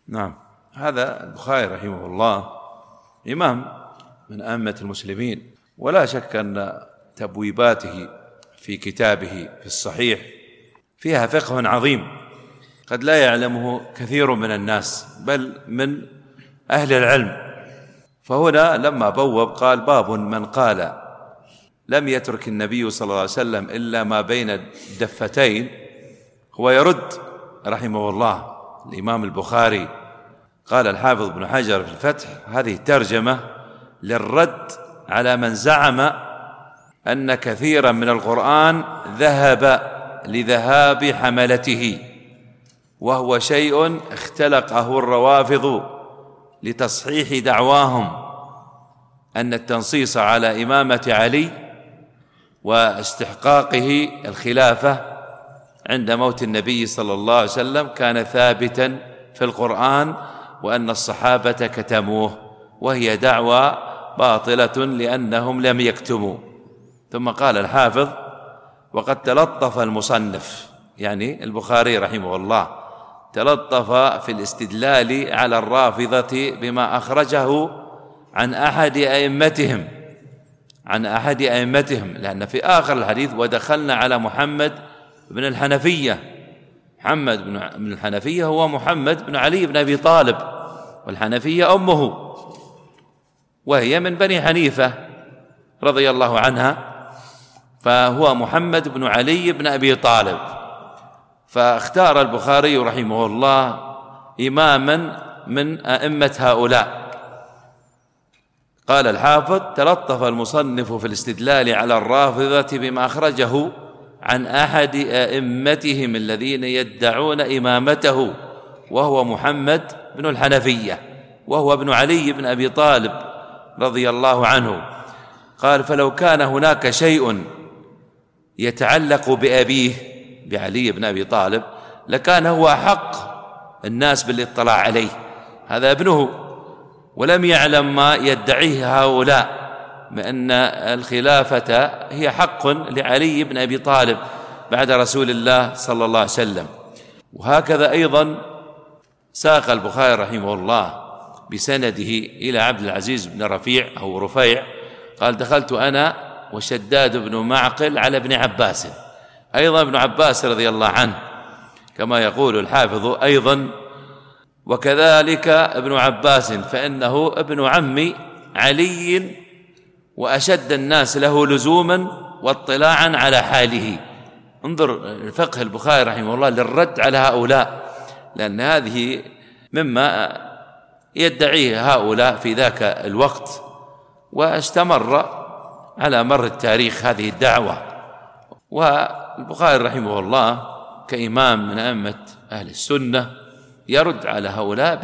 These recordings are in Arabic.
نعم. هذا البخاري رحمه الله إمام من أئمة المسلمين، ولا شك أن تبويباته في كتابه في الصحيح فيها فقه عظيم قد لا يعلمه كثير من الناس بل من أهل العلم. فهنا لما بوب قال: باب من قال لم يترك النبي صلى الله عليه وسلم إلا ما بين الدفتين. هو يرد رحمه الله الإمام البخاري. قال الحافظ ابن حجر في الفتح: هذه ترجمة للرد على من زعم أن كثيرا من القرآن ذهب لذهاب حملته، وهو شيء اختلقه الروافض لتصحيح دعواهم أن التنصيص على إمامة علي واستحقاقه الخلافة عند موت النبي صلى الله عليه وسلم كان ثابتا في القرآن، وأن الصحابة كتموه، وهي دعوى باطلة لأنهم لم يكتموا. ثم قال الحافظ: وقد تلطف المصنف، يعني البخاري رحمه الله، تلطف في الاستدلال على الرافضة بما أخرجه عن أحد أئمتهم، لأن في آخر الحديث: ودخلنا على محمد بن الحنفية. محمد بن الحنفية هو محمد بن علي بن أبي طالب، والحنفية أمه، وهي من بني حنيفة رضي الله عنها، فهو محمد بن علي بن أبي طالب. فاختار البخاري رحمه الله إماما من أئمة هؤلاء. قال الحافظ: تلطف المصنف في الاستدلال على الرافضة بما أخرجه عن أحد أئمتهم الذين يدعون إمامته، وهو محمد بن الحنفية، وهو ابن علي بن أبي طالب رضي الله عنه. قال: فلو كان هناك شيء يتعلق بأبيه، بعلي بن أبي طالب، لكان هو أحق الناس بالاطلاع عليه، هذا ابنه، ولم يعلم ما يدعيه هؤلاء بأن الخلافة هي حق لعلي بن أبي طالب بعد رسول الله صلى الله عليه وسلم. وهكذا أيضا ساق البخاري رحمه الله بسنده إلى عبد العزيز بن رفيع أو رفيع قال: دخلت أنا وشداد بن معقل على ابن عباس، أيضا ابن عباس رضي الله عنه كما يقول الحافظ أيضا. وكذلك ابن عباس فإنه ابن عم علي وأشد الناس له لزوما واطلاعا على حاله. انظر الفقه البخاري رحمه الله للرد على هؤلاء، لأن هذه مما يدعيه هؤلاء في ذاك الوقت، واستمر على مر التاريخ هذه الدعوة. والبخاري رحمه الله كإمام من أئمة أهل السنة يرد على هؤلاء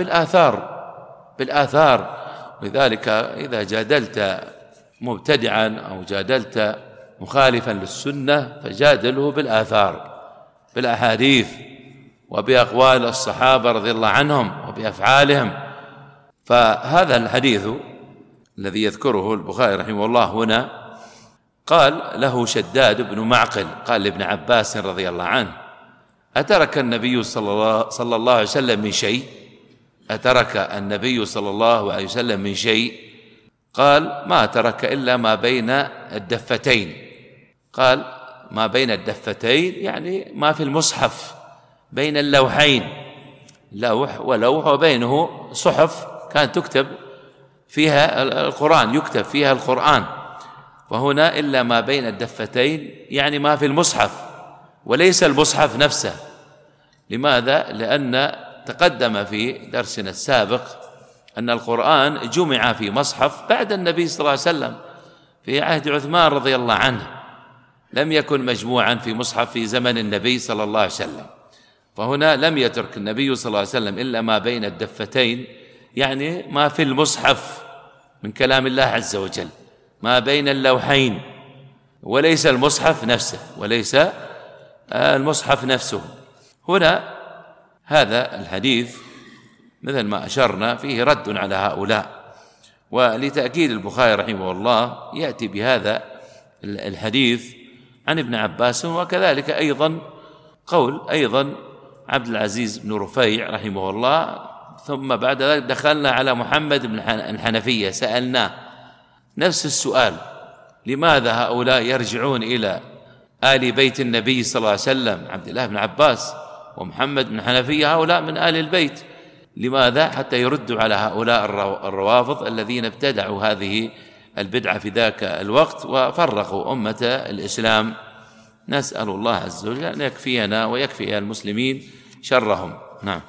بالآثار. ولذلك إذا جادلت مبتدعا أو جادلت مخالفا للسنة فجادله بالآثار، بالأحاديث، وبأقوال الصحابة رضي الله عنهم وبأفعالهم. فهذا الحديث الذي يذكره البخاري رحمه الله هنا قال له شداد بن معقل قال لابن عباس رضي الله عنه: أترك النبي صلى الله عليه وسلم من شيء؟ أترك النبي صلى الله عليه وسلم من شيء؟ قال: ما ترك إلا ما بين الدفتين. قال: ما بين الدفتين يعني ما في المصحف، بين اللوحين، لوح ولوح وبينه صحف كانت تكتب فيها القرآن، يكتب فيها القرآن. وهنا إلا ما بين الدفتين يعني ما في المصحف وليس المصحف نفسه. لماذا؟ لأن تقدم في درسنا السابق أن القرآن جمع في مصحف بعد النبي صلى الله عليه وسلم في عهد عثمان رضي الله عنه، لم يكن مجموعا في مصحف في زمن النبي صلى الله عليه وسلم. فهنا لم يترك النبي صلى الله عليه وسلم إلا ما بين الدفتين، يعني ما في المصحف من كلام الله عز وجل، ما بين اللوحين، وليس المصحف نفسه. هنا هذا الحديث مثل ما أشرنا فيه رد على هؤلاء. ولتأكيد البخاري رحمه الله يأتي بهذا الحديث عن ابن عباس، وكذلك أيضا قول أيضا عبد العزيز بن رفيع رحمه الله ثم بعد ذلك دخلنا على محمد بن الحنفية، سألناه نفس السؤال: لماذا هؤلاء يرجعون إلى آل بيت النبي صلى الله عليه وسلم، عبد الله بن عباس ومحمد بن الحنفية هؤلاء من آل البيت، لماذا؟ حتى يردوا على هؤلاء الروافض الذين ابتدعوا هذه البدعة في ذاك الوقت وفرقوا أمة الإسلام. نسأل الله عز وجل أن يكفينا ويكفي المسلمين شرهم. نعم.